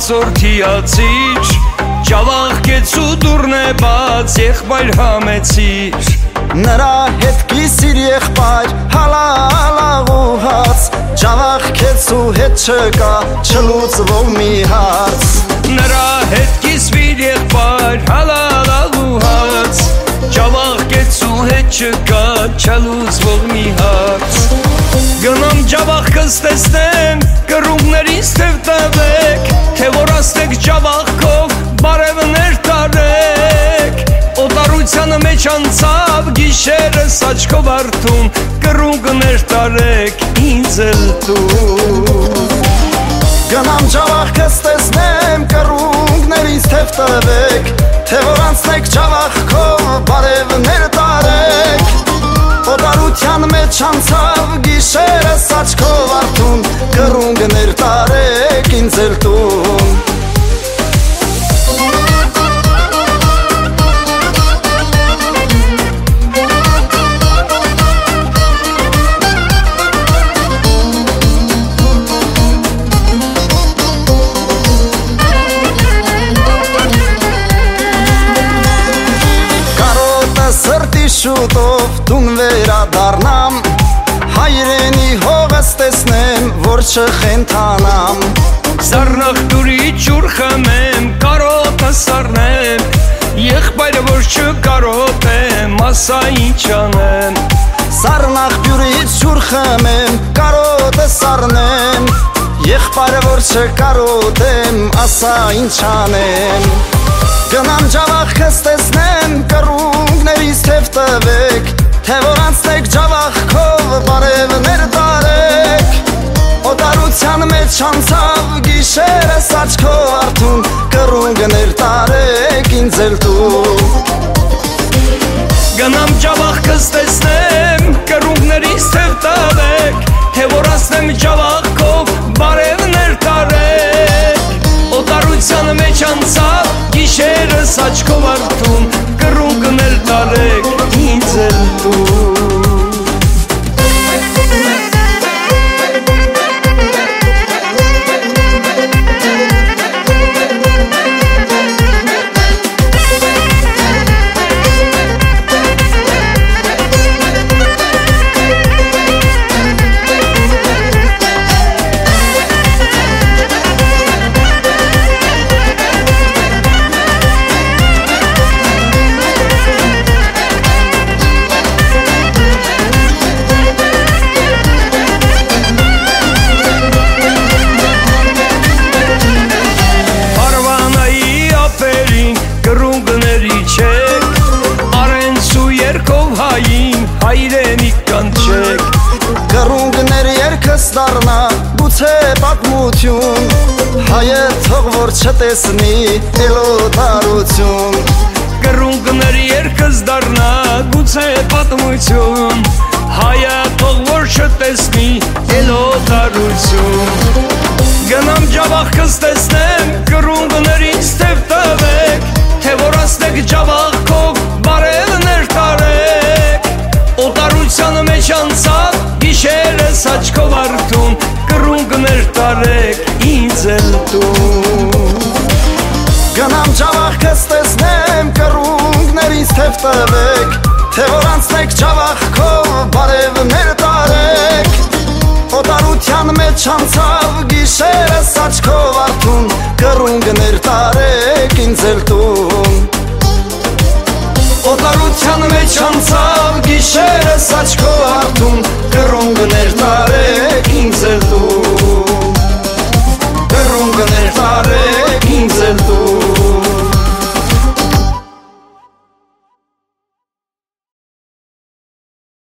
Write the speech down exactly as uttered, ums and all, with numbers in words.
Արձորդի ածիր Ճավախ կեցու դուրն է բաց Եղբայր համեցիր Նրա հետ կիսիր եղբայր Հալալաղ ու հաց Ճավախ կեցու հետ չկա Չլուծվող մի հարց Նրա հետ կիսվիր եղբայր Հալալաղ ու հաց Ճավախ կեցու հետ չկա Չլուծվող մի հարց Գնամ ճավախ կստեսնեմ Կռունգներից թև տվեք Թե որ աստեք ճավախքով Բարևներ տարեք Օտարությանը մեջ անցավ Գիշերս աչքով արթուն Կռունգներ տարեք ինձ էլ տուն Գնամ ճավախ կստեսնեմ Կռունգներից թև տվեք Թե որ անցնեք ճավախքով Բարևներ տարեք Օտարության մեջ անցավ Գիշերս աչքով արթուն Կռունգներ տարեք ինձ էլ տուն Շուտով տուն վերադառնամ Հայրենի հողս տեսնեմ, որ չխենթանամ Սառնախ դուրի ջուր խմեմ, կարոտը սառնեմ Եղբայրը որ չկարոտեմ, ասա ինչ անեմ Սառնախ դուրի ջուր խմեմ, կարոտը սառնեմ Եղբայրը որ չկարոտեմ, ասա ինչ անեմ Գնամ ճավախ կստեսնեմ, կռունգներից թև տվեք Թե որ անցնեք ճավախքով, բարևներ տարեք Օտարության մեջ անցավ, գիշերս աչքով արթուն Կռունգներ տարեք ինձ էլ տուն Գնամ ճավախ կստեսնեմ, կռունգներից թև տվեք Թե որ անցնեմ ճավախքով, բարևներ տարեք Օտարության մեջ անցավ, գիշերս աչքով արթուն Կռունգներ տարեք ինձ էլ տուն Հայրենի կանչեք Կռունգներ երկս դառնա, գուցե պատմություն Հայը թող որ չտեսնի էլոտարություն Կռունգներ երկս դառնա, գուցե պատմություն Հայը թող որ չտեսնի էլոտարություն Գնամ ճավախ կստեսնեմ, կռունգներից թև տվեք Թե որ անցնեք ճավախքով, բարևներ տարեք Օտարությանը մեջ անցավ, գիշերս աչքով արթուն Կռունգներ տարեք ինձ էլ տուն Գնամ ճավախ կստեսնեմ, կռունգներից թև տվեք Թե որ անցնեք ճավախքով, բարևներ տարեք Օտարության մեջ անցավ, գիշերս աչքով